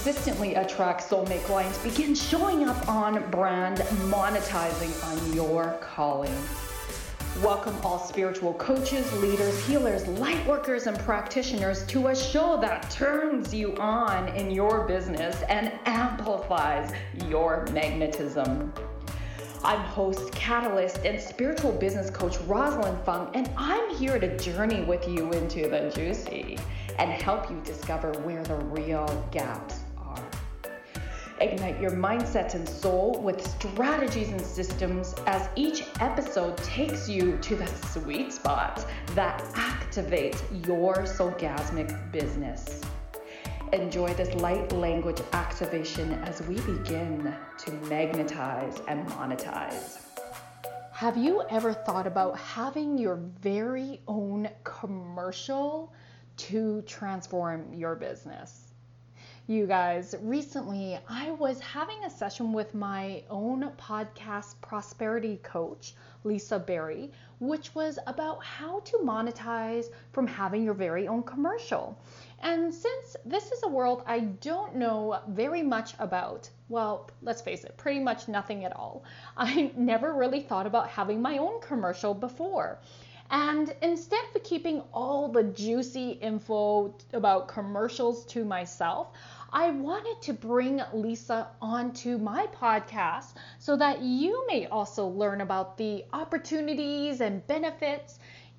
consistently attract soulmate clients, begin showing up on brand, monetizing on your calling. Welcome all spiritual coaches, leaders, healers, light workers, and practitioners to a show that turns you on in your business and amplifies your magnetism. I'm host, catalyst, and spiritual business coach Rosalind Fung, and I'm here to journey with you into the juicy and help you discover where the real gaps are. Ignite your mindset and soul with strategies and systems as each episode takes you to the sweet spot that activates your soulgasmic business. Enjoy this light language activation as we begin to magnetize and monetize. Have you ever thought about having your very own commercial to transform your business? You guys, recently I was having a session with my own podcast prosperity coach, Lisa Berry, which was about how to monetize from having your very own commercial. And since this is a world I don't know very much about, well, let's face it, pretty much nothing at all, I never really thought about having my own commercial before. And instead of keeping all the juicy info about commercials to myself, I wanted to bring Lisa onto my podcast so that you may also learn about the opportunities and benefits,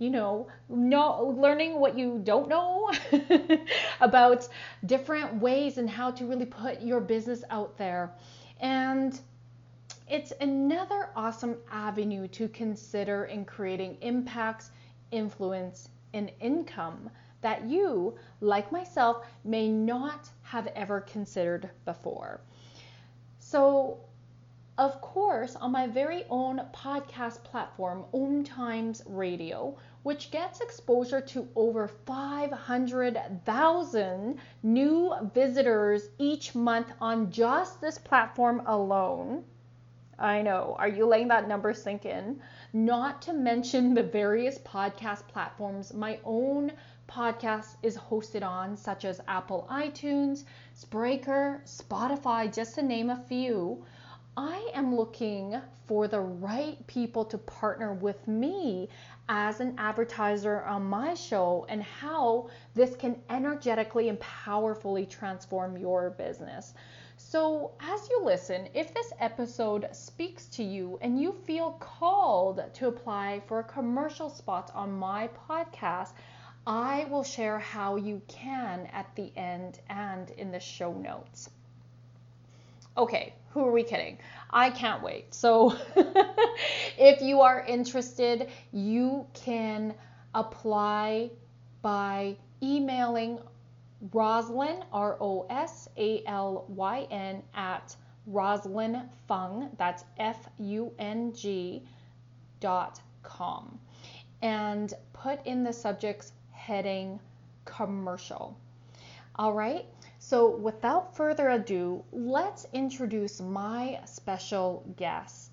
learning what you don't know about different ways and how to really put your business out there. And it's another awesome avenue to consider in creating impacts, influence, and income that you, like myself, may not have ever considered before. So, of course, on my very own podcast platform, Om Times Radio, which gets exposure to over 500,000 new visitors each month on just this platform alone. I know, are you letting that number sink in? Not to mention the various podcast platforms my own podcast is hosted on, such as Apple iTunes, Spreaker, Spotify, just to name a few. I am looking for the right people to partner with me as an advertiser on my show and how this can energetically and powerfully transform your business. So as you listen, if this episode speaks to you and you feel called to apply for a commercial spot on my podcast, I will share how you can at the end and in the show notes. Okay, who are we kidding? I can't wait. So if you are interested, you can apply by emailing Rosalyn, ROSALYN, at RosalynFung, that's FUNG.com, and put in the subject's heading commercial. All right, so without further ado, let's introduce my special guest.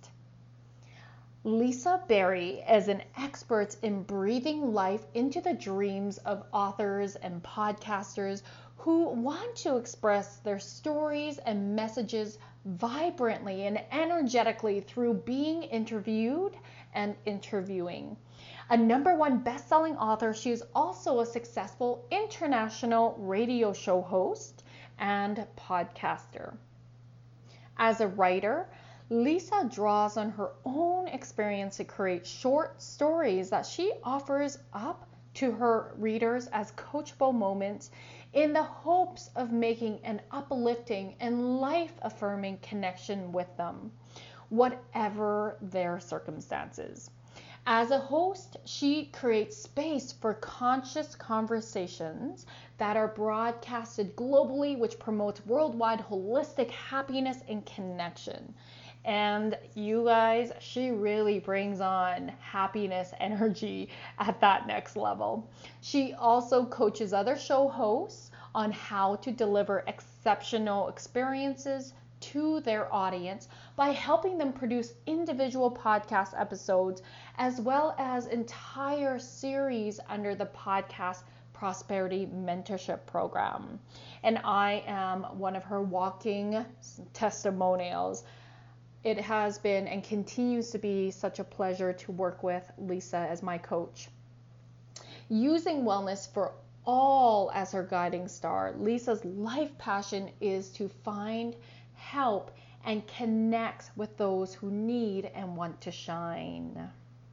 Lisa Berry is an expert in breathing life into the dreams of authors and podcasters who want to express their stories and messages vibrantly and energetically through being interviewed and interviewing. A #1 best-selling author, she is also a successful international radio show host and podcaster. As a writer, Lisa draws on her own experience to create short stories that she offers up to her readers as coachable moments in the hopes of making an uplifting and life-affirming connection with them, whatever their circumstances. As a host, she creates space for conscious conversations that are broadcasted globally, which promotes worldwide holistic happiness and connection. And you guys, she really brings on happiness energy at that next level. She also coaches other show hosts on how to deliver exceptional experiences to their audience by helping them produce individual podcast episodes as well as entire series under the podcast Prosperity Mentorship Program. And I am one of her walking testimonials. It has been and continues to be such a pleasure to work with Lisa as my coach. Using wellness for all as her guiding star, Lisa's life passion is to find, help, and connect with those who need and want to shine.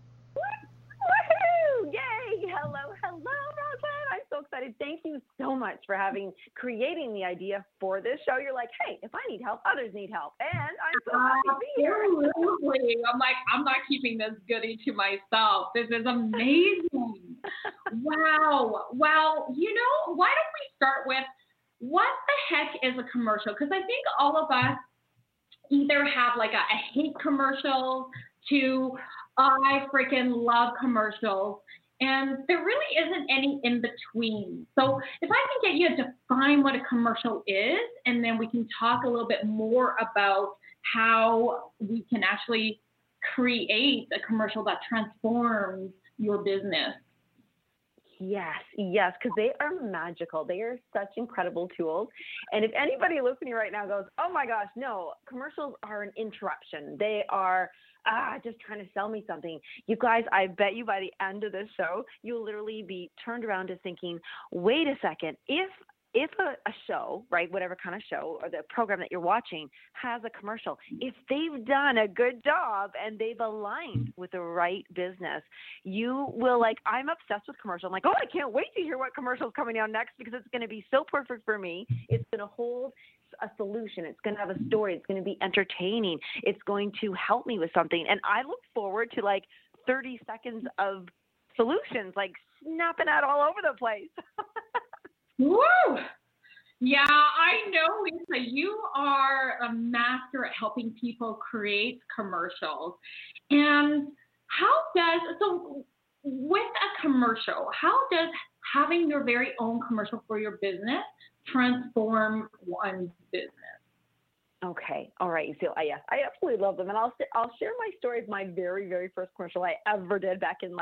Woohoo! Yay! Hello, Roslyn. I'm so excited. Thank you so much for creating the idea for this show. You're like, hey, if I need help, others need help. And I'm so happy to be here. Absolutely. I'm like, I'm not keeping this goodie to myself. This is amazing. Wow. Well, why don't we start with what the heck is a commercial? Because I think all of us either have like I hate commercials to I freaking love commercials. And there really isn't any in between. So if I can get you to define what a commercial is, and then we can talk a little bit more about how we can actually create a commercial that transforms your business. Yes, because they are magical. They are such incredible tools. And if anybody listening right now goes, oh my gosh, no, commercials are an interruption. They are just trying to sell me something. You guys, I bet you by the end of this show, you'll literally be turned around to thinking, wait a second, if a show, right, whatever kind of show or the program that you're watching has a commercial, if they've done a good job and they've aligned with the right business, you will I'm obsessed with commercials. I'm like, oh, I can't wait to hear what commercial is coming out next because it's going to be so perfect for me. It's going to hold a solution. It's going to have a story. It's going to be entertaining. It's going to help me with something. And I look forward to 30 seconds of solutions, snapping out all over the place. Woo! Yeah, I know, Lisa, you are a master at helping people create commercials. And with a commercial, how does having your very own commercial for your business transform one's business? Okay. All right. So yes, I absolutely love them. And I'll share my story of my very, very first commercial I ever did back in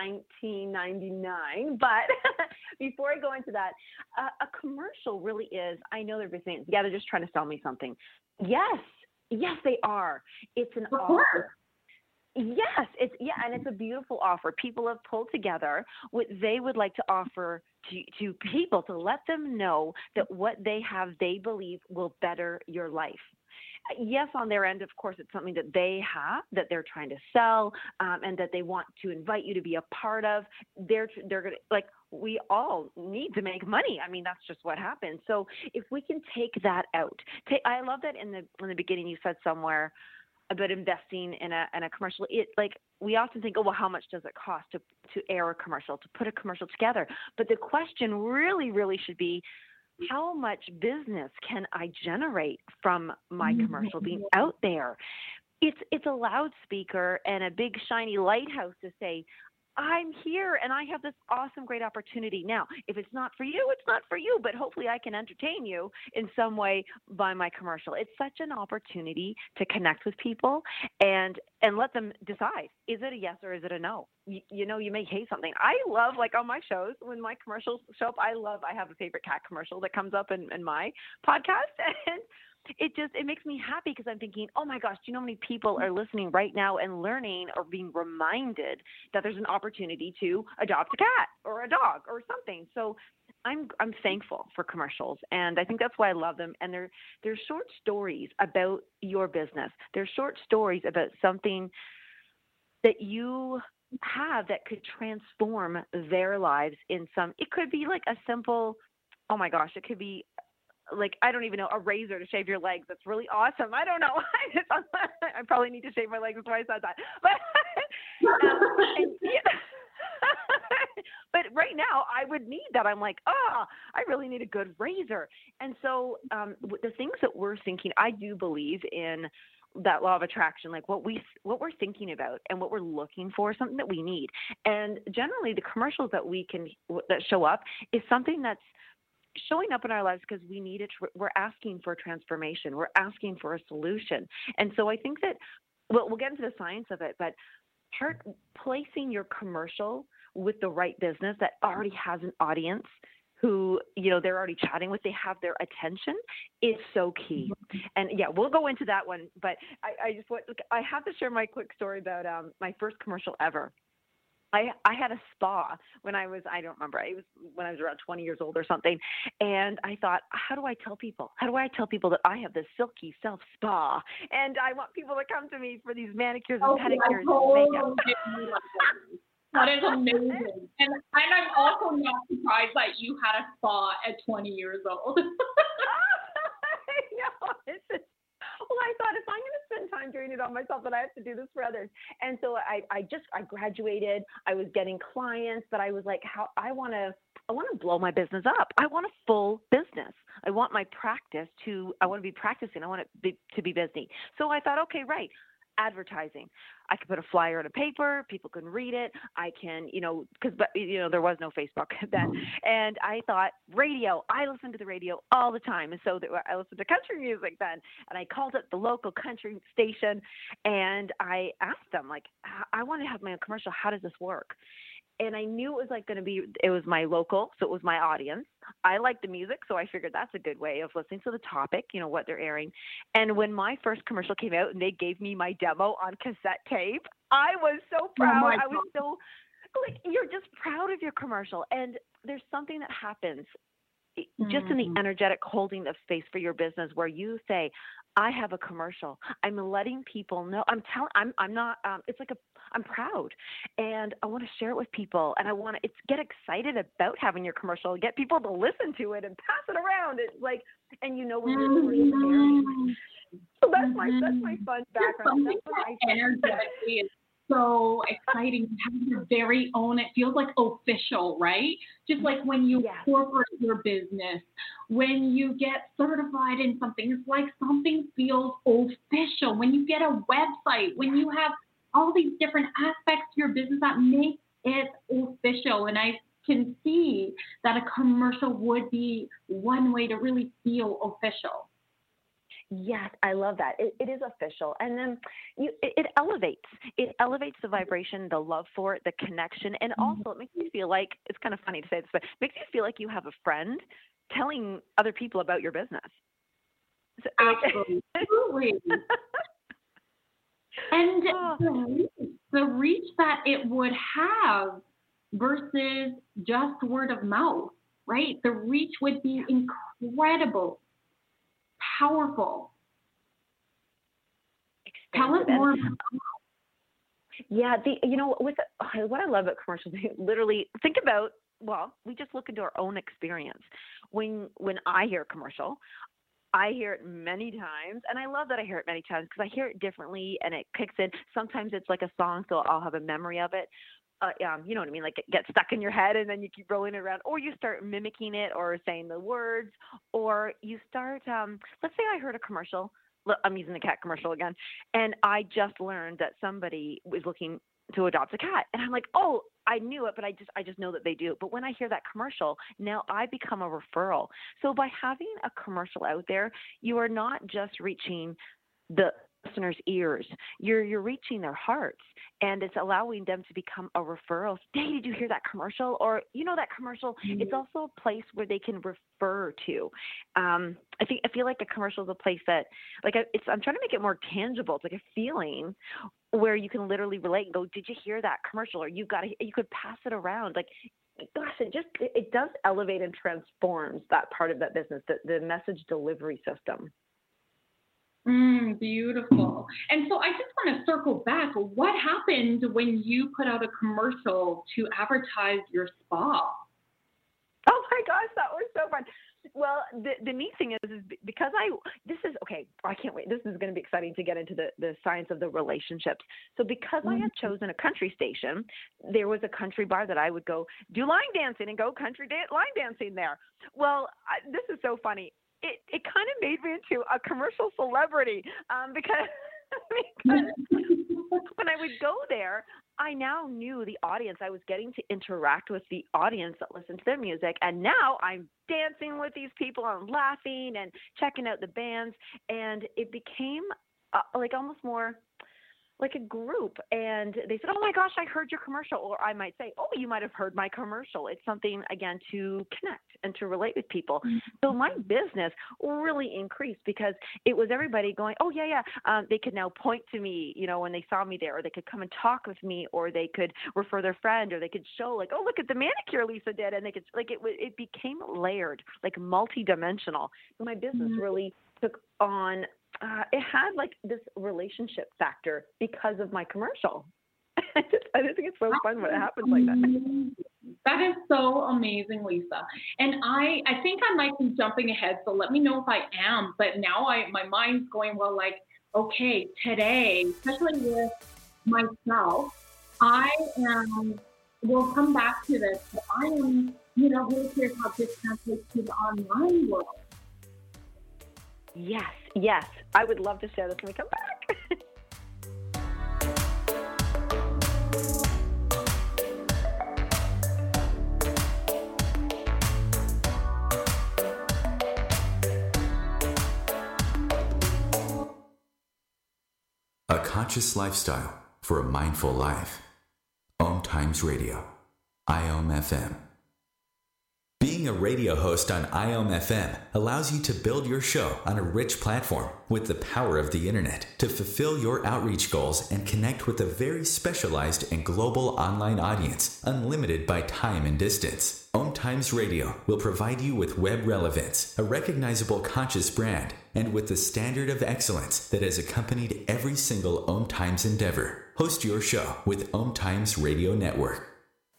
1999. But before I go into that, a commercial really is, I know they're saying, yeah, they're just trying to sell me something. Yes, they are. It's an offer. Yes, and it's a beautiful offer. People have pulled together what they would like to offer to people to let them know that what they have, they believe will better your life. Yes, on their end, of course, it's something that they have that they're trying to sell and that they want to invite you to be a part of. They're going to we all need to make money. I mean, that's just what happens. So if we can take that out, I love that in the beginning you said somewhere about investing in a commercial. We often think, oh, well, how much does it cost to air a commercial, to put a commercial together? But the question really, really should be, how much business can I generate from my commercial being out there? It's a loudspeaker and a big shiny lighthouse to say, I'm here and I have this awesome, great opportunity. Now, if it's not for you, it's not for you, but hopefully I can entertain you in some way by my commercial. It's such an opportunity to connect with people and let them decide, is it a yes or is it a no? You may hate something. I love, on my shows, when my commercials show up, I have a favorite cat commercial that comes up in my podcast. And it makes me happy because I'm thinking, oh my gosh, do you know how many people are listening right now and learning or being reminded that there's an opportunity to adopt a cat or a dog or something? So I'm thankful for commercials, and I think that's why I love them. And they're short stories about your business. They're short stories about something that you have that could transform their lives in some. It could be a simple, oh my gosh, it could be I don't even know, a razor to shave your legs. That's really awesome. I don't know. I probably need to shave my legs. That's why I said that. But right now I would need that. I'm I really need a good razor. And so the things that we're thinking, I do believe in that law of attraction, what we're thinking about and what we're looking for, something that we need. And generally the commercials that show up is something that's showing up in our lives because we need it. We're asking for transformation. We're asking for a solution. And so I think that we'll get into the science of it, but start placing your commercial with the right business that already has an audience who, they're already chatting with, they have their attention, is so key. And yeah, we'll go into that one, but I have to share my quick story about my first commercial ever. I had a spa when I don't remember, it was when I was around 20 years old or something. And I thought, how do I tell people that I have this Silky Self spa and I want people to come to me for these manicures and pedicures and makeup? That is amazing. And I'm also not surprised that you had a spa at 20 years old. Well, I thought if I'm going to spend time doing it on myself, then I have to do this for others. And so I graduated. I was getting clients, but I was like, I want to blow my business up. I want a full business. I want my practice I want to be practicing. I want it to be busy. So I thought, okay, right. Advertising. I could put a flyer in a paper. People can read it. I can, because there was no Facebook then. And I thought radio. I listened to the radio all the time, and so I listened to country music then. And I called up the local country station, and I asked them, like, I want to have my own commercial. How does this work? And I knew it was it was my local, so it was my audience. I like the music, so I figured that's a good way of listening to the topic, what they're airing. And when my first commercial came out and they gave me my demo on cassette tape, I was so proud. I was so, you're just proud of your commercial. And there's something that happens just in the energetic holding of space for your business where you say, I have a commercial. I'm letting people know. I'm not, I'm proud and I want to share it with people and I want to get excited about having your commercial, get people to listen to it and pass it around. It's like, and when you're sharing. So that's my fun background. That's what I energetically is so exciting. Having your very own, it feels like official, right? Just like when you incorporate your business, when you get certified in something, it's like something feels official. When you get a website, when you have all these different aspects to your business that make it official. And I can see that a commercial would be one way to really feel official. Yes, I love that. It is official. And then it elevates. It elevates the vibration, the love for it, the connection. And also it makes you feel like, it's kind of funny to say this, but it makes you feel like you have a friend telling other people about your business. So, absolutely. And the reach that it would have versus just word of mouth, right? The reach would be incredible. Powerful. Tell us more about that. Yeah, what I love about commercials, literally think about, we just look into our own experience. When I hear a commercial, I hear it many times, and I love that I hear it many times because I hear it differently and it kicks in. Sometimes it's like a song, so I'll have a memory of it. You know what I mean? Like it gets stuck in your head and then you keep rolling it around, or you start mimicking it or saying the words, or you start, let's say I heard a commercial. I'm using the cat commercial again. And I just learned that somebody was looking to adopt a cat. And I'm like, oh, I knew it, but I just know that they do. But when I hear that commercial, now I become a referral. So by having a commercial out there, you are not just reaching the listeners' ears. You're reaching their hearts, and it's allowing them to become a referral. Hey, did you hear that commercial? Or that commercial. Mm-hmm. It's also a place where they can refer to. I feel like a commercial is a place that, I'm trying to make it more tangible. It's like a feeling where you can literally relate and go, did you hear that commercial? Or you could pass it around. Like, gosh, it does elevate and transforms that part of that business, the message delivery system. Beautiful. And so I just want to circle back. What happened when you put out a commercial to advertise your spa? Oh my gosh, that was so fun. Well, the neat thing is because I can't wait. This is going to be exciting to get into the science of the relationships. So because I had chosen a country station, there was a country bar that I would go do line dancing and go line dancing there. Well, this is so funny. It kind of made me into a commercial celebrity because when I would go there, I now knew the audience. I was getting to interact with the audience that listened to their music. And now I'm dancing with these people. I'm laughing and checking out the bands. And it became almost more, like a group, and they said, "Oh my gosh, I heard your commercial," or I might say, "Oh, you might have heard my commercial." It's something, again, to connect and to relate with people. So my business really increased because it was everybody going, "Oh yeah, yeah." They could now point to me, when they saw me there, or they could come and talk with me, or they could refer their friend, or they could show like, "Oh, look at the manicure Lisa did," and they could it became layered, like multi-dimensional. So my business really took on. It had like this relationship factor because of my commercial. I just think it's so fun when it happens like that. That is so amazing, Lisa. And I think I might be jumping ahead, so let me know if I am. But now my mind's going, well, like, okay, today, especially with myself, I am, we'll come back to this, but I am, really curious how this translates to the online world. Yes. I would love to share this when we come back. A conscious lifestyle for a mindful life. Om Times Radio. IOM FM. Being a radio host on IOM FM allows you to build your show on a rich platform with the power of the internet to fulfill your outreach goals and connect with a very specialized and global online audience, unlimited by time and distance. Om Times Radio will provide you with web relevance, a recognizable conscious brand, and with the standard of excellence that has accompanied every single Om Times endeavor. Host your show with Om Times Radio Network.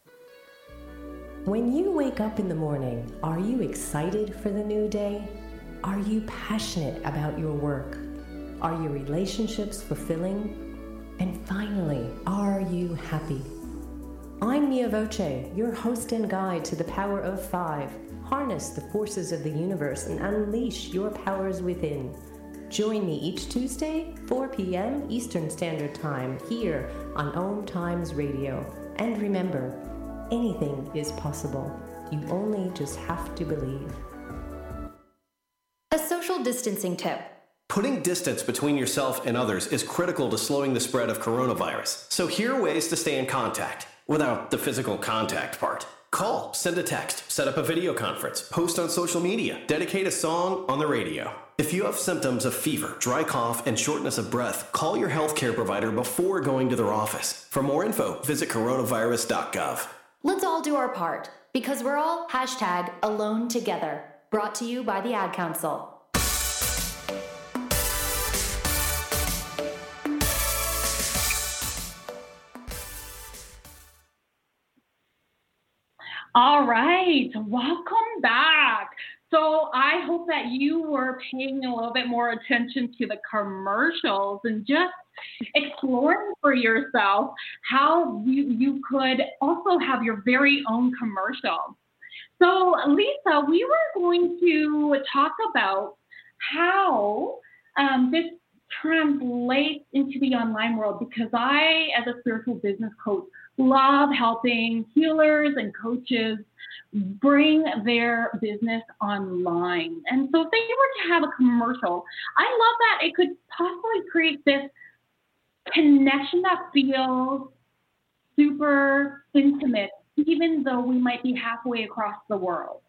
When you wake up in the morning, are you excited for the new day? Are you passionate about your work? Are your relationships fulfilling? And finally, are you happy? I'm Mia Voce, your host and guide to the power of 5. Harness the forces of the universe and unleash your powers within. Join me each Tuesday, 4 p.m. Eastern Standard Time, here on Om Times Radio. And remember, anything is possible. You only just have to believe. A social distancing tip. Putting distance between yourself and others is critical to slowing the spread of coronavirus. So here are ways to stay in contact without the physical contact part. Call, send a text, set up a video conference, post on social media, dedicate a song on the radio. If you have symptoms of fever, dry cough, and shortness of breath, call your healthcare provider before going to their office. For more info, visit coronavirus.gov. Let's all do our part, because we're all #AloneTogether. Brought to you by the Ad Council. All right, welcome back. So I hope that you were paying a little bit more attention to the commercials and just exploring for yourself how you could also have your very own commercial. So Lisa, we were going to talk about how this translates into the online world, because I, as a spiritual business coach, love helping healers and coaches bring their business online. And so if they were to have a commercial, I love that it could possibly create this connection that feels super intimate, even though we might be halfway across the world.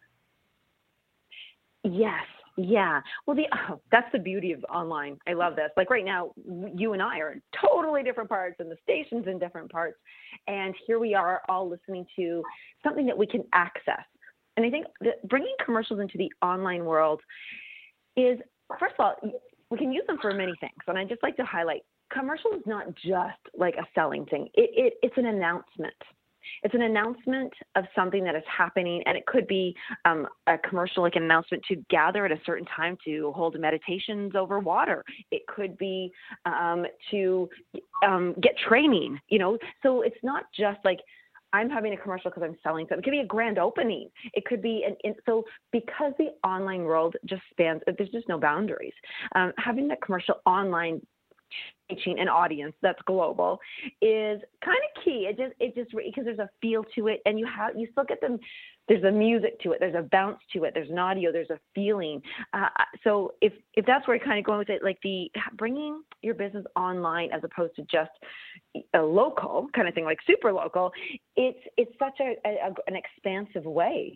Yes. Yeah. Well, that's the beauty of online. I love this. Like right now, you and I are in totally different parts, and the station's in different parts. And here we are all listening to something that we can access. And I think that bringing commercials into the online world is, first of all, we can use them for many things. And I just like to highlight, commercial is not just like a selling thing. It's an announcement. It's an announcement of something that is happening, and it could be a commercial, like an announcement to gather at a certain time to hold meditations over water. It could be to get training, So it's not just like I'm having a commercial because I'm selling something. It could be a grand opening. It could be so because the online world just spans, there's just no boundaries. Having that commercial online reaching an audience that's global is kind of key. It just because there's a feel to it, and you still get them. There's a music to it. There's a bounce to it. There's an audio. There's a feeling. So if that's where you're kind of going with it, like the bringing your business online as opposed to just a local kind of thing, like super local, it's such an expansive way.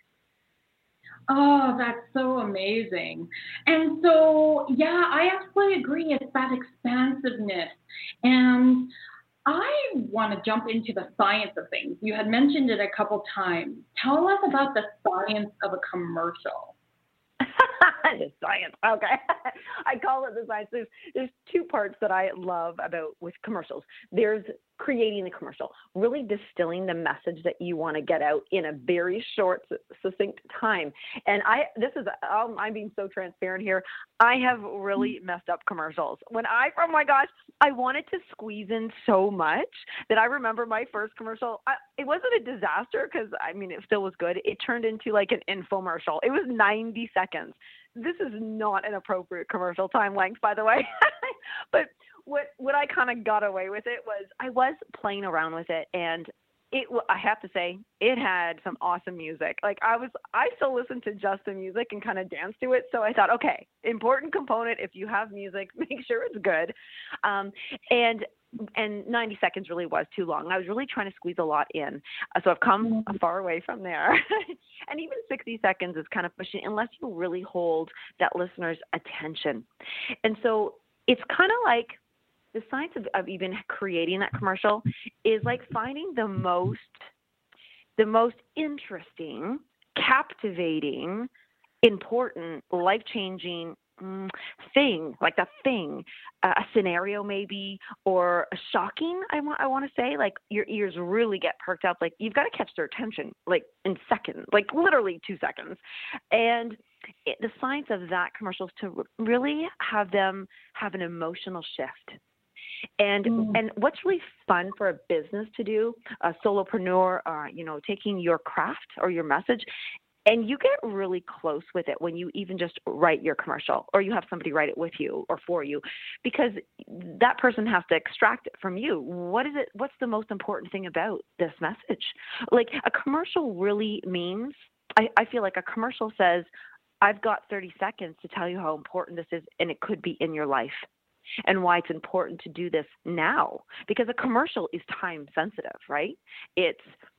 Oh, that's so amazing. And so, yeah, I absolutely agree. It's that expansiveness. And I want to jump into the science of things. You had mentioned it a couple times. Tell us about the science of a commercial. The science. Okay. I call it the science. There's two parts that I love about with commercials. There's creating the commercial, really distilling the message that you want to get out in a very short, succinct time. And I'm being so transparent here. I have really messed up commercials. Oh my gosh, I wanted to squeeze in so much that I remember my first commercial. It wasn't a disaster because, it still was good. It turned into like an infomercial. It was 90 seconds. This is not an appropriate commercial time length, by the way. But what I kind of got away with it was I was playing around with it, and I have to say it had some awesome music. Like I still listen to just the music and kind of dance to it. So I thought, okay, important component. If you have music, make sure it's good. And 90 seconds really was too long. I was really trying to squeeze a lot in. So I've come far away from there. And even 60 seconds is kind of pushing unless you really hold that listener's attention. And so it's kind of like the science of even creating that commercial is like finding the most interesting, captivating, important, life-changing thing, like a scenario maybe, or a shocking, I want to say, like your ears really get perked up. Like you've got to catch their attention, like in seconds, like literally 2 seconds. And the science of that commercial is to really have them have an emotional shift. And what's really fun for a business to do, a solopreneur, taking your craft or your message, and you get really close with it when you even just write your commercial or you have somebody write it with you or for you, because that person has to extract it from you. What's the most important thing about this message? Like a commercial really means, I feel like a commercial says, I've got 30 seconds to tell you how important this is, and it could be in your life, and why it's important to do this now, because a commercial is time sensitive, right? It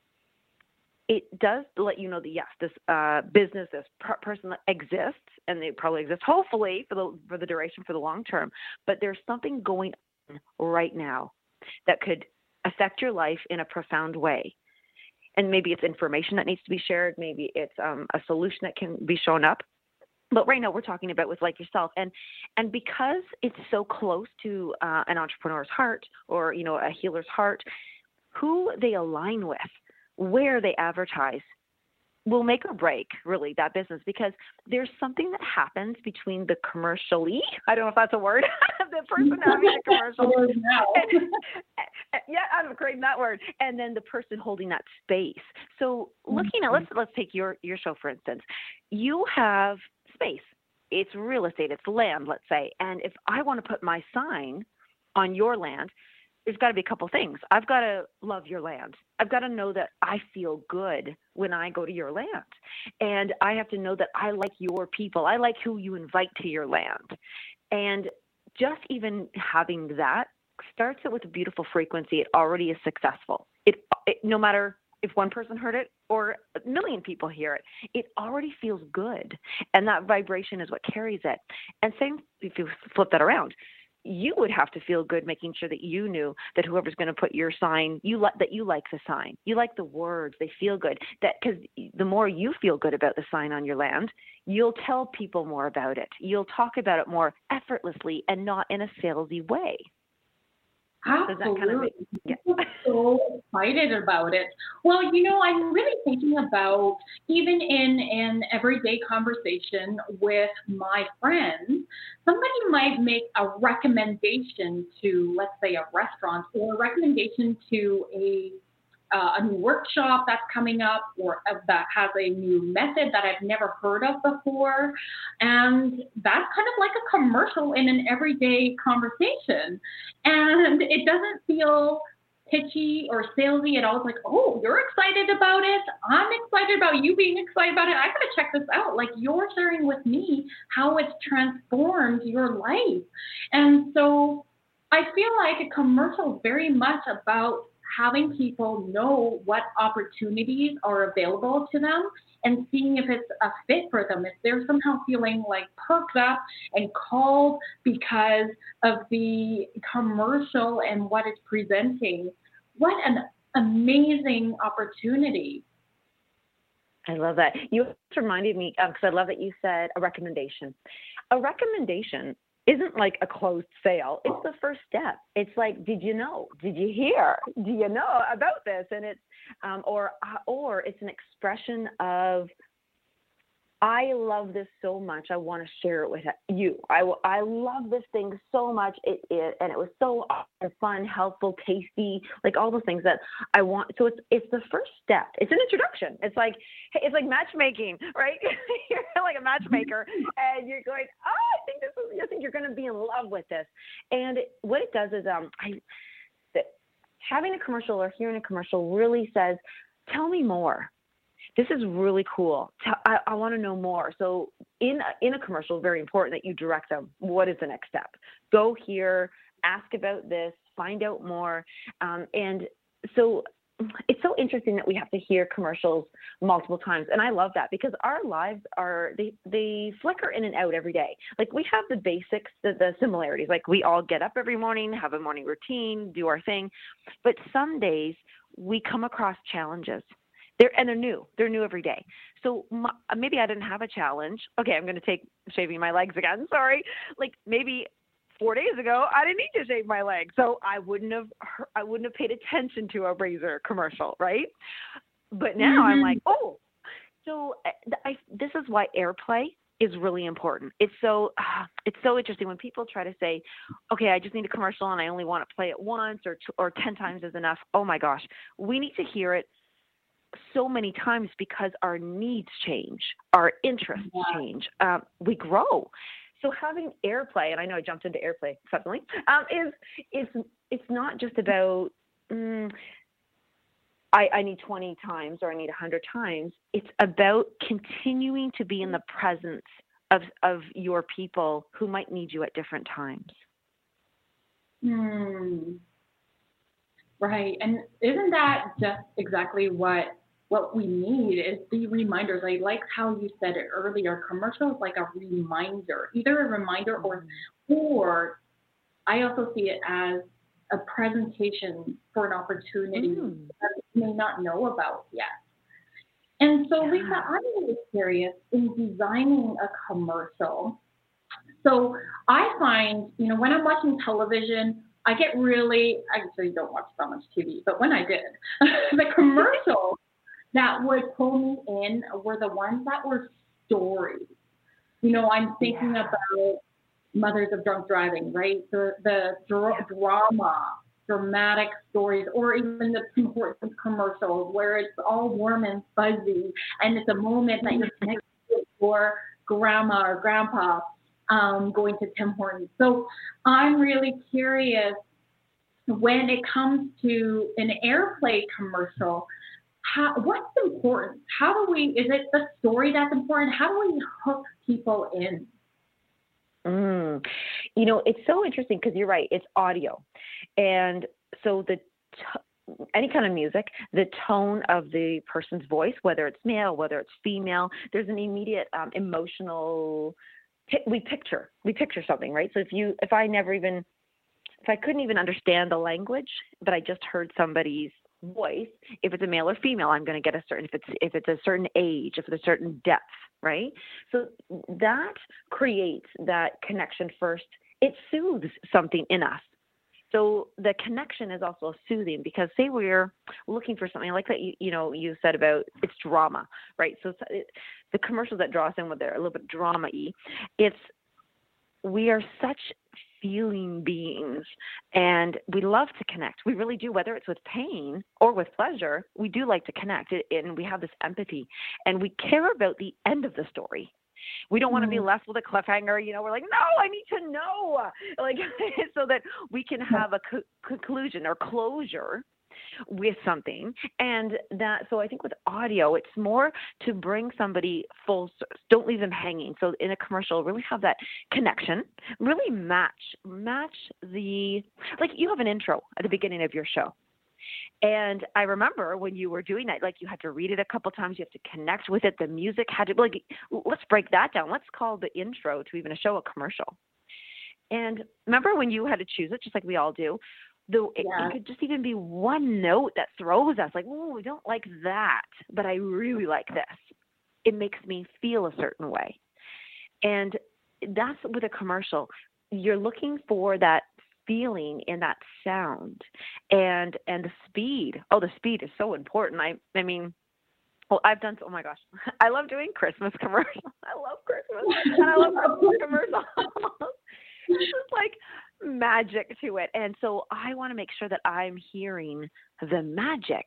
does let you know that, yes, this business, this person exists, and they probably exist, hopefully, for the duration, for the long term. But there's something going on right now that could affect your life in a profound way. And maybe it's information that needs to be shared. Maybe it's a solution that can be shown up. But right now we're talking about with like yourself, and because it's so close to an entrepreneur's heart or, a healer's heart, who they align with, where they advertise will make or break really that business, because there's something that happens between the commercially, I don't know if that's a word, the person having a commercial. Yeah, I'm creating that word. And then the person holding that space. So looking at, let's take your show, for instance. You have space. It's real estate. It's land, let's say. And if I want to put my sign on your land, there's got to be a couple things. I've got to love your land. I've got to know that I feel good when I go to your land. And I have to know that I like your people. I like who you invite to your land. And just even having that starts it with a beautiful frequency. It already is successful. It no matter if one person heard it or a million people hear it, it already feels good. And that vibration is what carries it. And same if you flip that around, you would have to feel good making sure that you knew that whoever's going to put your sign, that you like the sign, you like the words, they feel good. That because the more you feel good about the sign on your land, you'll tell people more about it. You'll talk about it more effortlessly and not in a salesy way. Absolutely. I'm so excited about it. Well, I'm really thinking about, even in an everyday conversation with my friends, somebody might make a recommendation to, let's say, a restaurant, or a recommendation to a new workshop that's coming up or that has a new method that I've never heard of before. And that's kind of like a commercial in an everyday conversation. And it doesn't feel pitchy or salesy at all. It's like, oh, you're excited about it. I'm excited about you being excited about it. I gotta check this out. Like, you're sharing with me how it's transformed your life. And so I feel like a commercial is very much about having people know what opportunities are available to them and seeing if it's a fit for them, if they're somehow feeling like perked up and called because of the commercial and what it's presenting. What an amazing opportunity. I love that. You reminded me, because I love that you said a recommendation. A recommendation isn't like a closed sale. It's the first step. It's like, did you know? Did you hear? Do you know about this? And it's, or it's an expression of, I love this so much. I want to share it with you. I love this thing so much. And it was so fun, helpful, tasty, like all the things that I want. So it's the first step. It's an introduction. It's like matchmaking, right? You're like a matchmaker, and you're going, oh, I think you're going to be in love with this. And what it does is, having a commercial or hearing a commercial really says, tell me more. This is really cool. I want to know more. So in a commercial, very important that you direct them. What is the next step? Go here, ask about this, find out more. And so it's so interesting that we have to hear commercials multiple times. And I love that because our lives they flicker in and out every day. Like, we have the basics, the similarities. Like, we all get up every morning, have a morning routine, do our thing. But some days we come across challenges. They're new. They're new every day. So maybe I didn't have a challenge. Okay, I'm going to take shaving my legs again. Sorry. Like, maybe 4 days ago, I didn't need to shave my legs, so I wouldn't have paid attention to a razor commercial, right? But now I'm like, oh, so this is why airplay is really important. It's so interesting when people try to say, okay, I just need a commercial and I only want to play it once or 10 times is enough. Oh my gosh, we need to hear it so many times because our needs change, our interests change, we grow. So having airplay, and I know I jumped into airplay suddenly, it's not just about I need 20 times or I need 100 times. It's about continuing to be in the presence of your people who might need you at different times. Right. And isn't that just exactly what we need is the reminders. I like how you said it earlier. Commercials like a reminder, either a reminder or I also see it as a presentation for an opportunity that you may not know about yet. And so, Lisa, I'm really curious in designing a commercial. So I find, when I'm watching television, I actually don't watch that much TV, but when I did, the commercials that would pull me in were the ones that were stories. I'm thinking about Mothers of Drunk Driving, right? The dramatic stories, or even the Tim Hortons commercials where it's all warm and fuzzy, and it's a moment that you're connected with your grandma or grandpa going to Tim Hortons. So I'm really curious when it comes to an airplay commercial, what's important? Is it the story that's important? How do we hook people in? It's so interesting because you're right. It's audio. And so any kind of music, the tone of the person's voice, whether it's male, whether it's female, there's an immediate emotional, we picture something, right? So if I couldn't even understand the language, but I just heard somebody's voice, if it's a male or female, I'm going to get if it's a certain age, if it's a certain depth, right? So that creates that connection first. It soothes something in us. So the connection is also soothing because say we're looking for something like that, you said about it's drama, right? So the commercials that draw us in, they're a little bit drama-y. We are such feeling beings, and we love to connect. We really do, whether it's with pain or with pleasure. We do like to connect, and we have this empathy, and we care about the end of the story. We don't want to be left with a cliffhanger. You know, we're like, no, I need to know, like, so that we can have a conclusion or closure with something. And that, so I think with audio, it's more to bring somebody full, don't leave them hanging. So in a commercial, really have that connection, really match the, like you have an intro at the beginning of your show. And I remember when you were doing that, like you had to read it a couple times, you have to connect with it. The music had to, like, let's break that down. Let's call the intro to even a show a commercial. And remember when you had to choose it, just like we all do, though it could just even be one note that throws us like, oh, we don't like that, but I really like this. It makes me feel a certain way. And that's with a commercial. You're looking for that feeling in that sound and the speed. Oh, the speed is so important. I mean, well, I've done so, oh my gosh, I love doing Christmas commercials. I love Christmas and I love Christmas commercials. It's just like magic to it. And so I want to make sure that I'm hearing the magic,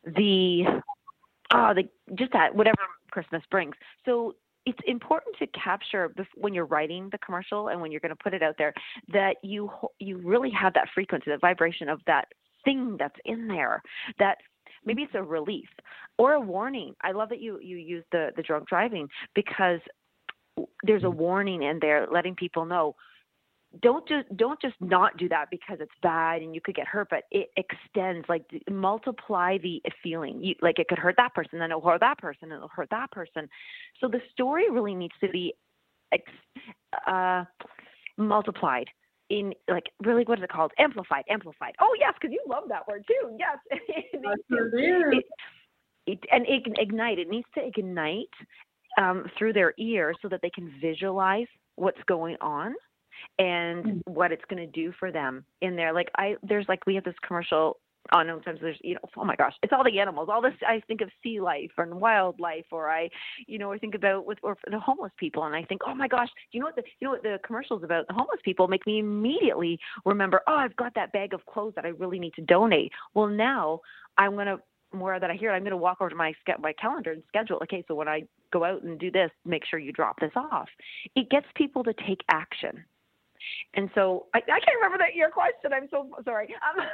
just that whatever Christmas brings. So it's important to capture when you're writing the commercial and when you're going to put it out there that you really have that frequency, that vibration of that thing that's in there, that maybe it's a relief or a warning. I love that you use the drunk driving, because there's a warning in there letting people know, don't just not do that because it's bad and you could get hurt, but it extends, like multiply the feeling. Like it could hurt that person, then it'll hurt that person, and it'll hurt that person. So the story really needs to be multiplied in, like, really, what is it called? Amplified. Oh yes, because you love that word too. Yes. And it can ignite. It needs to ignite through their ears so that they can visualize what's going on and what it's going to do for them in there. Like we have this commercial on, sometimes there's, oh my gosh, it's all the animals, all this, I think of sea life and wildlife, or I think about or the homeless people. And I think, oh my gosh, you know what the commercials about the homeless people make me immediately remember, oh, I've got that bag of clothes that I really need to donate. Well, now I'm going to, more that I hear, I'm going to walk over to my calendar and schedule. Okay, so when I go out and do this, make sure you drop this off. It gets people to take action. And so I can't remember your question. I'm so sorry.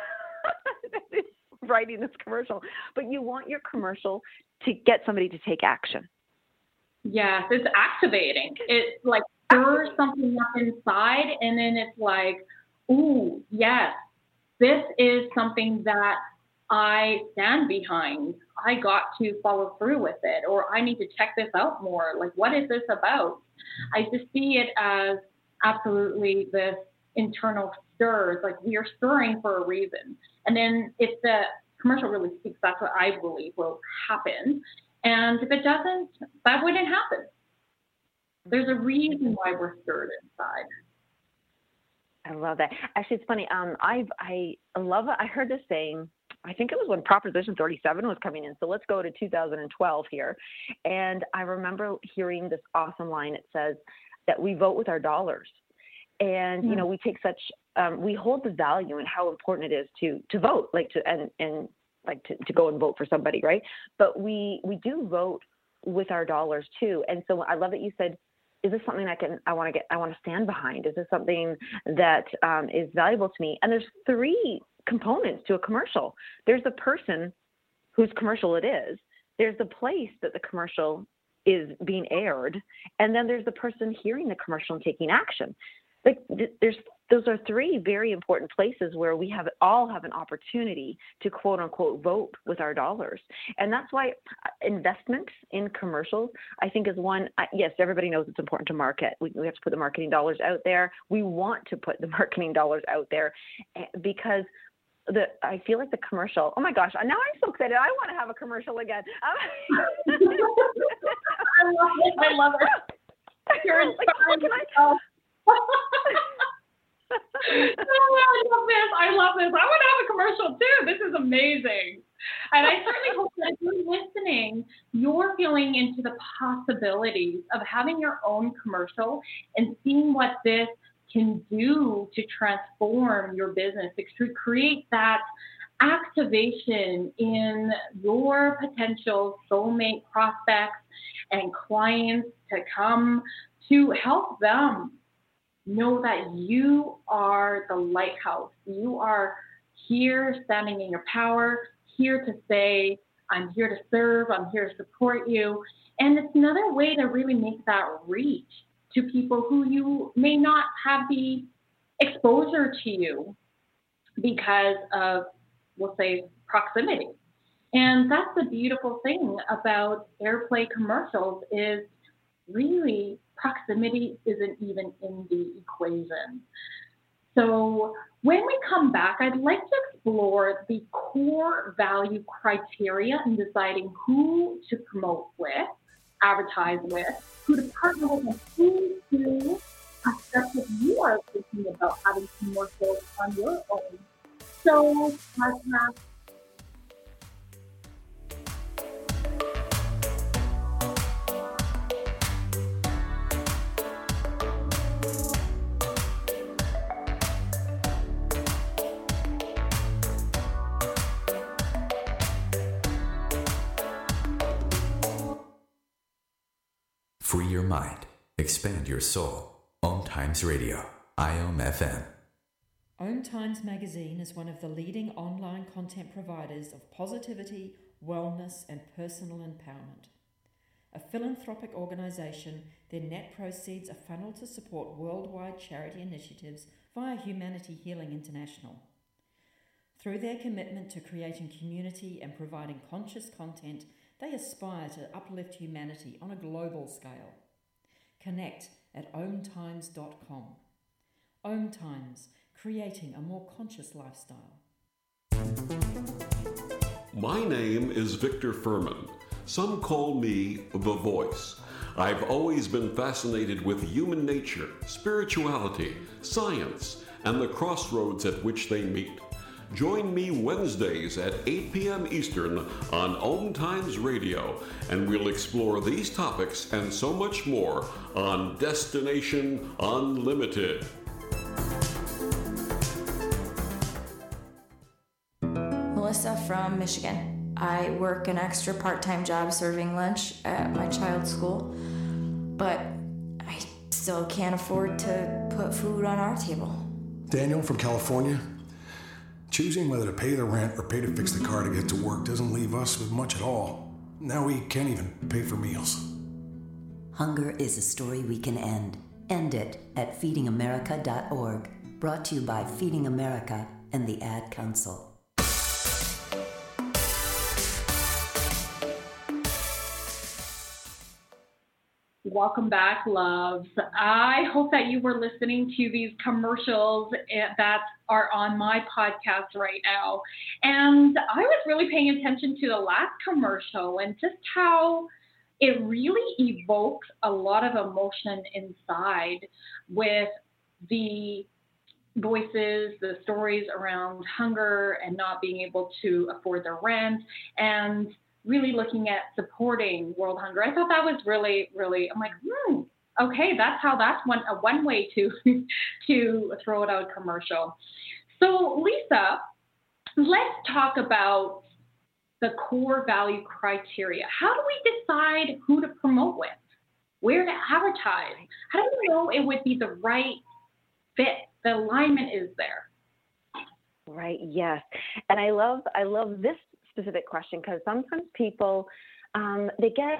Writing this commercial, but you want your commercial to get somebody to take action. Yes, it's activating. It like stirs something up inside, and then it's like, ooh, yes, this is something that I stand behind. I got to follow through with it, or I need to check this out more. Like, what is this about? I just see it as absolutely this internal stirs, like we are stirring for a reason. And then if the commercial really speaks, that's what I believe will happen. And if it doesn't, that wouldn't happen. There's a reason why we're stirred inside. I love that. Actually, it's funny. I love it. I heard this saying, I think it was when Proposition 37 was coming in. So let's go to 2012 here. And I remember hearing this awesome line. It says that we vote with our dollars. And, we take such, we hold the value in how important it is to vote, like to go and vote for somebody, right? But we do vote with our dollars too. And so I love that you said, is this something I want to stand behind? Is this something that is valuable to me? And there's three components to a commercial. There's the person whose commercial it is. There's the place that the commercial is being aired. And then there's the person hearing the commercial and taking action. Like those are three very important places where we all have an opportunity to quote unquote vote with our dollars. And that's why investment in commercials, I think, is one. Yes, everybody knows it's important to market. We have to put the marketing dollars out there. We want to put the marketing dollars out there because I feel like the commercial, oh my gosh, now I'm so excited. I want to have a commercial again. I love it. You're inspiring. I love this. I want to have a commercial too. This is amazing. And I certainly hope that if you're listening, you're feeling into the possibilities of having your own commercial and seeing what this can do to transform your business, to create that activation in your potential soulmate prospects and clients to come to help them know that you are the lighthouse. You are here standing in your power, here to say, I'm here to serve, I'm here to support you. And it's another way to really make that reach to people who you may not have the exposure to you because of, we'll say, proximity. And that's the beautiful thing about airplay commercials is really proximity isn't even in the equation. So when we come back, I'd like to explore the core value criteria in deciding who to promote with, advertise with, who to partner with, and who to accept if you are thinking about having commercials on your own. So, Free your mind. Expand your soul. Om Times Radio. IOM FM. Om Times Magazine is one of the leading online content providers of positivity, wellness, and personal empowerment. A philanthropic organisation, their net proceeds are funneled to support worldwide charity initiatives via Humanity Healing International. Through their commitment to creating community and providing conscious content, they aspire to uplift humanity on a global scale. Connect at omtimes.com. Om Times, creating a more conscious lifestyle. My name is Victor Furman. Some call me The Voice. I've always been fascinated with human nature, spirituality, science, and the crossroads at which they meet. Join me Wednesdays at 8 p.m. Eastern on Om Times Radio, and we'll explore these topics and so much more on Destination Unlimited. Melissa from Michigan. I work an extra part-time job serving lunch at my child's school, but I still can't afford to put food on our table. Daniel from California. Choosing whether to pay the rent or pay to fix the car to get to work doesn't leave us with much at all. Now we can't even pay for meals. Hunger is a story we can end. End it at feedingamerica.org. Brought to you by Feeding America and the Ad Council. Welcome back, loves. I hope that you were listening to these commercials that are on my podcast right now. And I was really paying attention to the last commercial and just how it really evokes a lot of emotion inside with the voices, the stories around hunger and not being able to afford their rent, and really looking at supporting world hunger. I thought that was really, really, I'm like, okay, that's one way to throw it out commercial. So Lisa, let's talk about the core value criteria. How do we decide who to promote with, where to advertise? How do we know it would be the right fit? The alignment is there. Right. Yes. And I love this specific question because sometimes people, they get,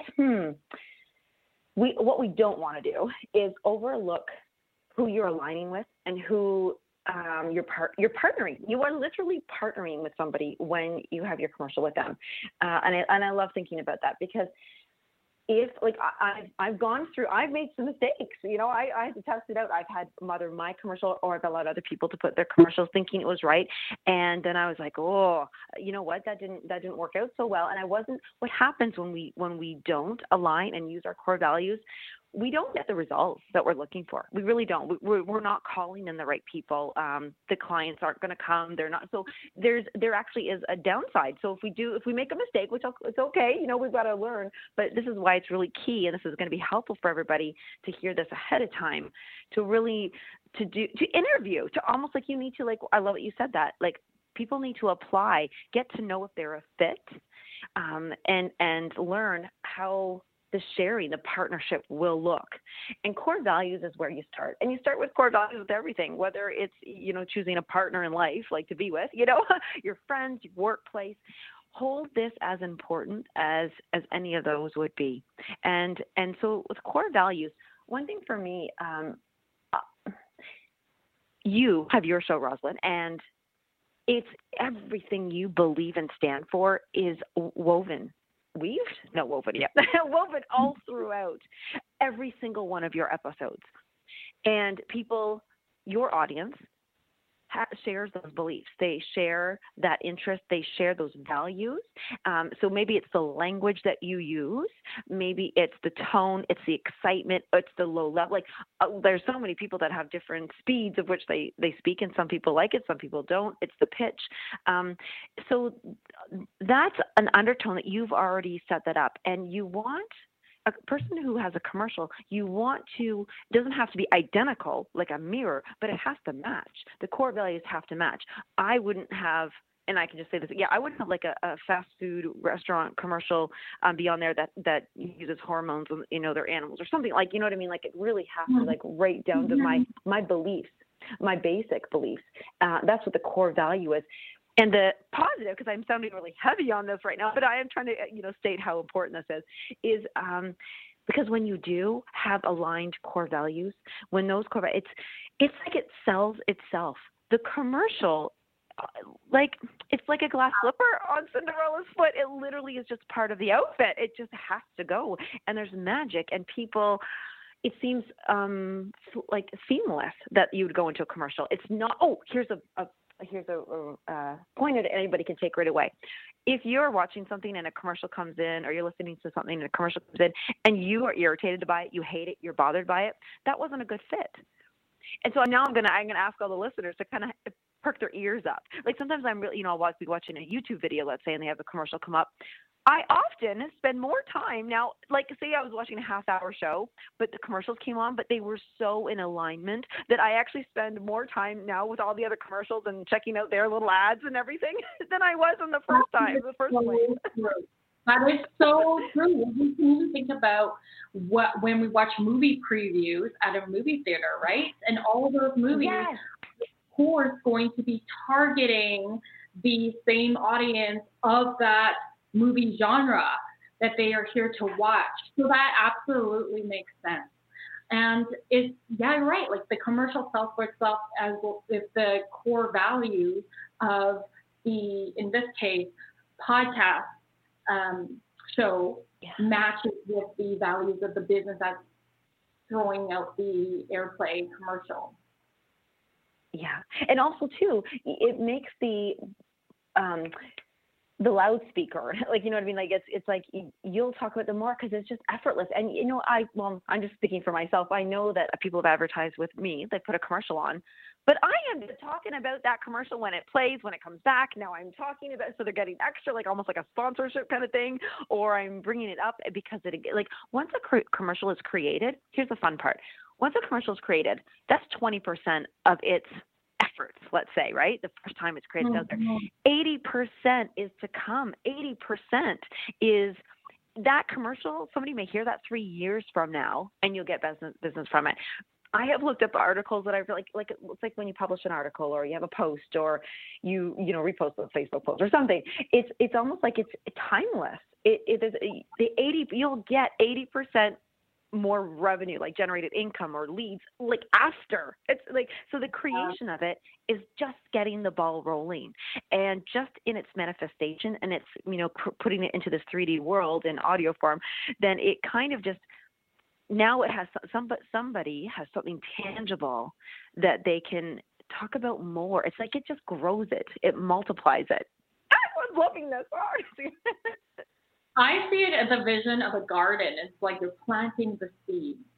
what we don't want to do is overlook who you're aligning with and who you're partnering. You are literally partnering with somebody when you have your commercial with them. And I love thinking about that because if I've gone through, I've made some mistakes, I had to test it out. I've had either my commercial or I've allowed other people to put their commercials thinking it was right. And then I was like, oh, you know what? That didn't work out so well. And what happens when we don't align and use our core values, we don't get the results that we're looking for. We really don't. We're not calling in the right people. The clients aren't going to come. They're not. So there actually is a downside. So if we make a mistake, which it's okay, we've got to learn. But this is why it's really key, and this is going to be helpful for everybody to hear this ahead of time, to really to interview, to almost like you need to, like, I love that you said that, like people need to apply, get to know if they're a fit, and learn how the sharing, the partnership will look. And core values is where you start. And you start with core values with everything, whether it's, choosing a partner in life, like to be with, your friends, your workplace. Hold this as important as any of those would be. And so with core values, one thing for me, you have your show, Rosalind, and it's everything you believe and stand for is woven all throughout every single one of your episodes. And people, your audience, shares those beliefs. They share that interest. They share those values. So maybe it's the language that you use. Maybe it's the tone. It's the excitement. It's the low level. Like there's so many people that have different speeds of which they speak, and some people like it, some people don't. It's the pitch. So that's an undertone that you've already set that up, and you want a person who has a commercial, it doesn't have to be identical like a mirror, but it has to match. The core values have to match. I wouldn't have, and I can just say this, I wouldn't have like a fast food restaurant commercial be on there that uses hormones, their animals or something, like, you know what I mean? Like it really has to like right down to my beliefs, my basic beliefs. That's what the core value is. And the positive, because I'm sounding really heavy on this right now, but I am trying to, state how important this is because when you do have aligned core values, when those core values, it's like it sells itself. The commercial, it's like a glass slipper on Cinderella's foot. It literally is just part of the outfit. It just has to go. And there's magic, and people, it seems like seamless that you would go into a commercial. It's not, here's a point that anybody can take right away. If you're watching something and a commercial comes in, or you're listening to something and a commercial comes in, and you are irritated by it, you hate it, you're bothered by it, that wasn't a good fit. And so now I'm gonna ask all the listeners to kind of perk their ears up. Like sometimes I'm really, I'll be watching a YouTube video, let's say, and they have a commercial come up. I often spend more time now, like say I was watching a half-hour show, but the commercials came on, but they were so in alignment that I actually spend more time now with all the other commercials and checking out their little ads and everything than I was in the first place. That is so true. We can even think about when we watch movie previews at a movie theater, right? And all of those movies, of course, going to be targeting the same audience of that movie genre that they are here to watch. So that absolutely makes sense. And you're right. Like the commercial sells for itself as if the core values of in this case, podcast show matches with the values of the business that's throwing out the airplay commercial. Yeah. And also too, it makes the loudspeaker, like, you know what I mean? Like it's like you'll talk about them more because it's just effortless. And I'm just speaking for myself. I know that people have advertised with me. They put a commercial on, but I am just talking about that commercial when it plays, when it comes back. Now I'm talking about, so they're getting extra, like almost like a sponsorship kind of thing, or I'm bringing it up because once a commercial is created, here's the fun part. Once a commercial is created, that's 20% of its efforts, let's say, right? The first time it's created out there. 80% is to come. 80% is that commercial. Somebody may hear that 3 years from now, and you'll get business from it. I have looked up articles that I've like it's like when you publish an article, or you have a post, or you repost a Facebook post or something. It's almost like it's timeless. It is you'll get 80% more revenue, like generated income or leads, like after. It's like, so the creation of it is just getting the ball rolling, and just in its manifestation, and it's putting it into this 3D world in audio form. Then it kind of just, now it has somebody has something tangible that they can talk about more. It's like it just grows it multiplies it. I was loving this part. I see it as a vision of a garden. It's like you're planting the seeds.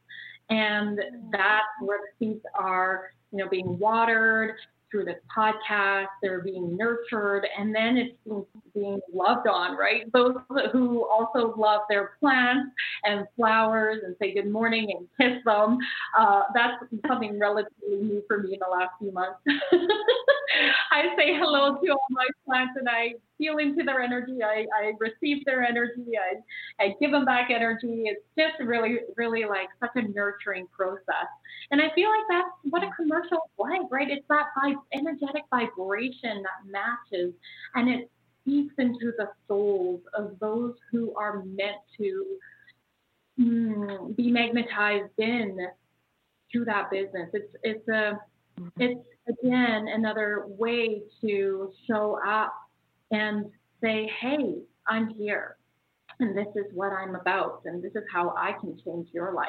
And that's where the seeds are, being watered through this podcast. They're being nurtured, and then it's being loved on, right? Those who also love their plants and flowers and say good morning and kiss them. That's something relatively new for me in the last few months. I say hello to all my plants, and I feel into their energy. I receive their energy. I give them back energy. It's just really, really like such a nurturing process. And I feel like that's what a commercial is like, right? It's that energetic vibration that matches, and it speaks into the souls of those who are meant to be magnetized in to that business. It's again another way to show up and say, hey, I'm here, and this is what I'm about, and this is how I can change your life.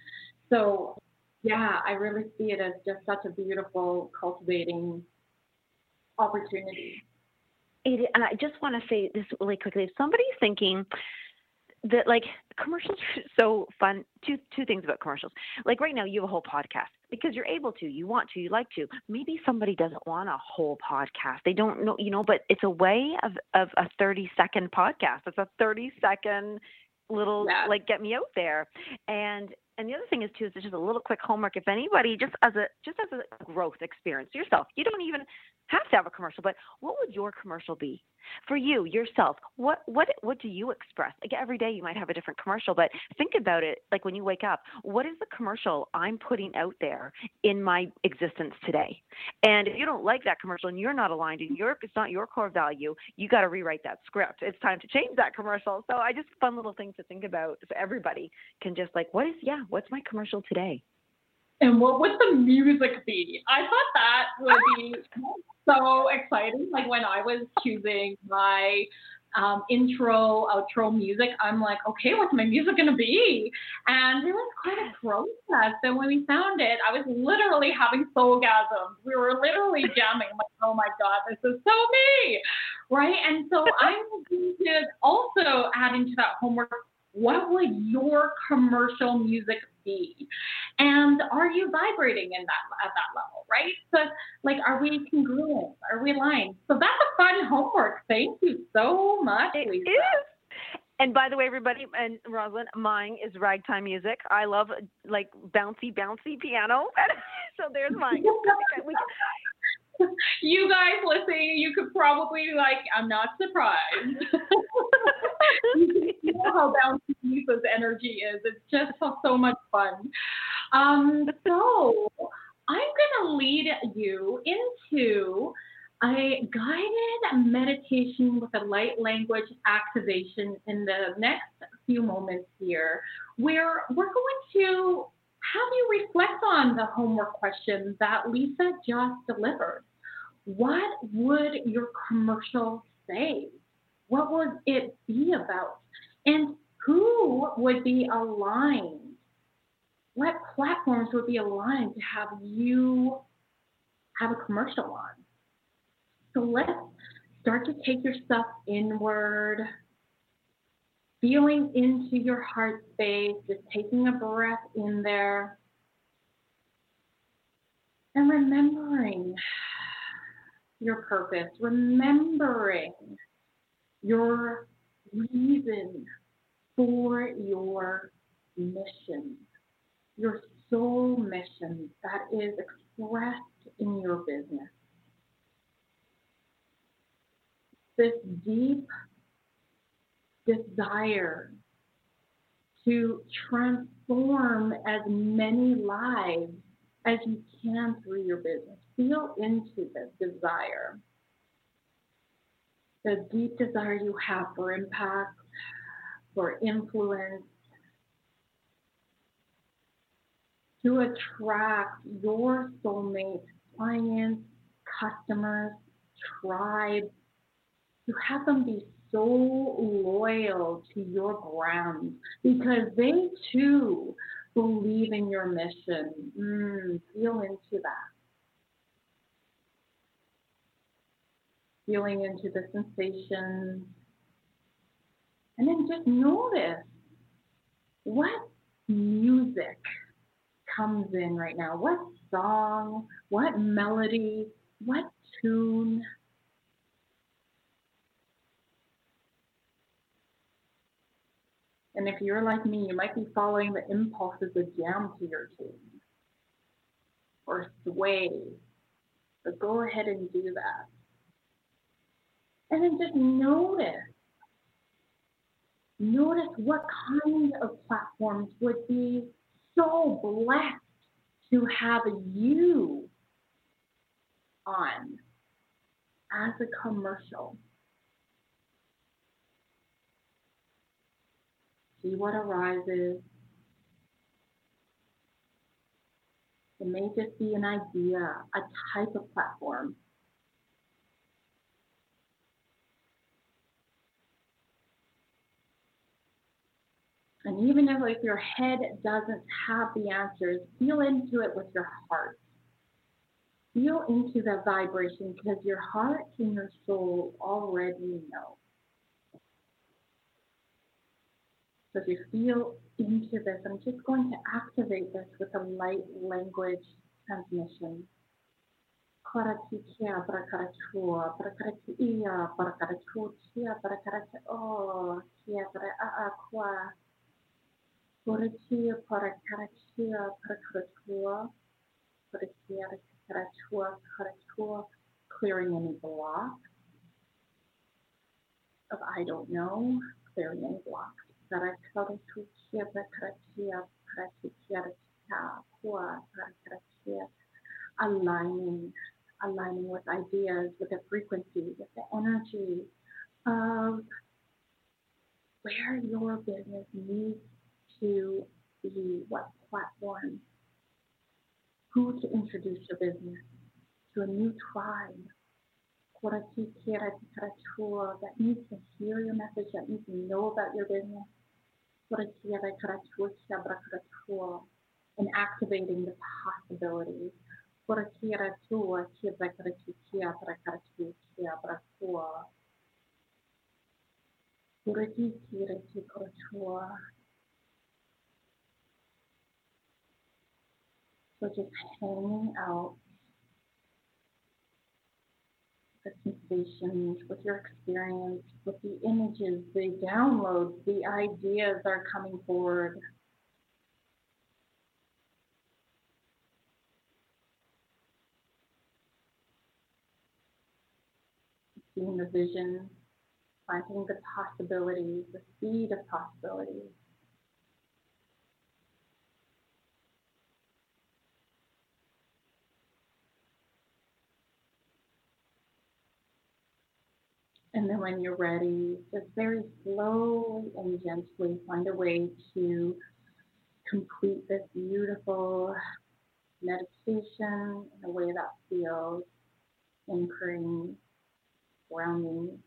So yeah, I really see it as just such a beautiful cultivating opportunity. And I just want to say this really quickly. If somebody's thinking that like commercials are so fun, two things about commercials. Like right now you have a whole podcast because you're able to, you want to, you like to. Maybe somebody doesn't want a whole podcast. They don't know, but it's a way of a 30-second podcast. It's a 30-second little, like, get me out there. And the other thing is too, is just a little quick homework. If anybody, just as a growth experience yourself, you don't even have to have a commercial, but what would your commercial be for you, yourself? What do you express? Like every day you might have a different commercial, but think about it. Like when you wake up, what is the commercial I'm putting out there in my existence today? And if you don't like that commercial and you're not aligned and it's not your core value, you got to rewrite that script. It's time to change that commercial. So I just fun little things to think about. So everybody can just like, what's my commercial today? And what would the music be? I thought that would be so exciting. Like when I was choosing my intro, outro music, I'm like, okay, what's my music going to be? And it was quite a process. And when we found it, I was literally having soulgasms. We were literally jamming. I'm like, oh my God, this is so me, right? And so I'm going to also add into that homework, what would your commercial music be? And are you vibrating at that level, right? So like, are we congruent? Are we aligned? So that's a fun homework. Thank you so much, Lisa. It is. And by the way, everybody, and Rosalind, mine is ragtime music. I love like bouncy piano. So there's mine. You guys listening, you could probably I'm not surprised. You know how bouncy Lisa's energy is. It's just so much fun. So I'm going to lead you into a guided meditation with a light language activation in the next few moments here, where we're going to have you reflect on the homework question that Lisa just delivered. What would your commercial say? What would it be about? And who would be aligned? What platforms would be aligned to have you have a commercial on? So let's start to take yourself inward, feeling into your heart space, just taking a breath in there, and remembering your purpose, remembering your reason for your mission, your soul mission that is expressed in your business. This deep desire to transform as many lives as you can through your business. Feel into this desire. The deep desire you have for impact, for influence, to attract your soulmate, clients, customers, tribe, to have them be so loyal to your brand because they too believe in your mission. Feel into that. Feeling into the sensations. And then just notice what music comes in right now? What song? What melody? What tune? And if you're like me, you might be following the impulses of jam to your tune or sway. So go ahead and do that. And then just notice what kind of platforms would be so blessed to have you on as a commercial. See what arises. It may just be an idea, a type of platform. And even if your head doesn't have the answers, feel into it with your heart. Feel into the vibration because your heart and your soul already know. So if you feel into this, I'm just going to activate this with a light language transmission. Karatikia, barakaratua, barakaratia, barakaratua, barakaratua, kia, barakaratua. Koratia, barakaratia, barakaratua, koratia, barakaratua, barakaratua, clearing any block of I don't know, clearing any blocks. Aligning with ideas, with the frequency, with the energy of where your business needs to be, what platform, who to introduce your business to a new tribe. That needs to hear your message, that needs to know about your business. And activating the possibilities. So just hanging out the sensations, with your experience, with the images, the downloads, the ideas are coming forward. Seeing the vision, planting the possibilities, the seed of possibilities. And then when you're ready, just very slowly and gently find a way to complete this beautiful meditation in a way that feels anchoring, grounding.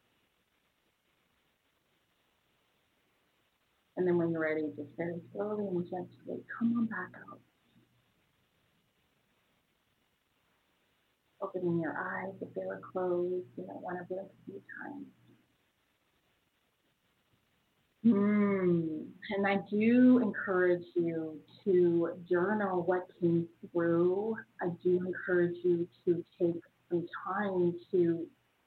And then when you're ready, just very slowly and gently come on back out. Opening your eyes if they were closed. You might want to blink a few times. And I do encourage you to journal what came through. I do encourage you to take some time to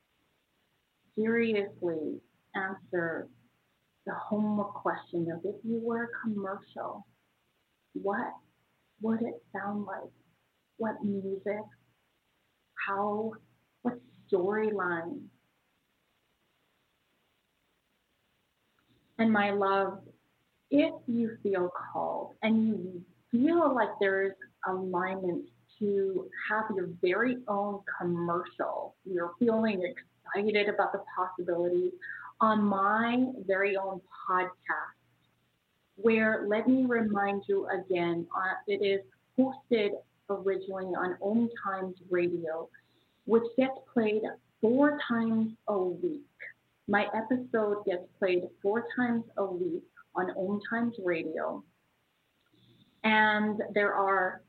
seriously answer the homework question of if you were a commercial, what would it sound like? What music? How, what storyline? And my love, if you feel called and you feel like there's alignment to have your very own commercial, you're feeling excited about the possibilities on my very own podcast, where, let me remind you again, it is hosted originally on Om Times Radio, which gets played 4 times a week. My episode gets played 4 times a week on Om Times Radio. And there are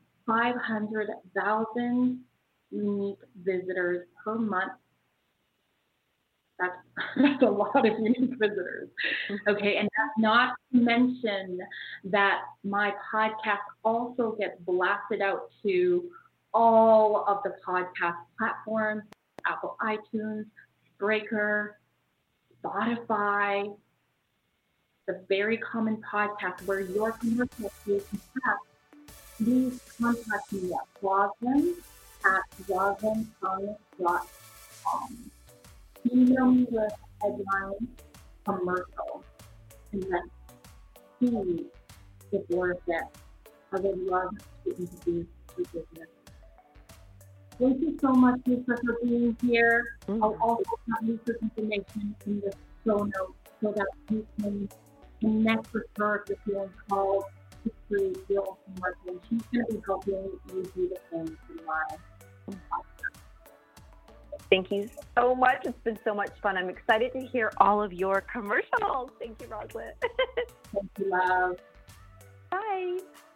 500,000 unique visitors per month. That's a lot of unique visitors. Okay, and that's not to mention that my podcast also gets blasted out to all of the podcast platforms, Apple iTunes, Breaker, Spotify, the Very Common Podcast, where your commercial is have. Please contact me at roslyn@roslynscience.com. Email me with headline commercial and then see if worth it. I would love to introduce your business. Thank you so much, Lisa, for being here. I'll also have Lisa's information in the show notes so that you can connect with her if you're feeling called to create your own marketing. She's going to be helping you do the same in life. Thank you so much. It's been so much fun. I'm excited to hear all of your commercials. Thank you, Roslyn. Thank you, love. Bye.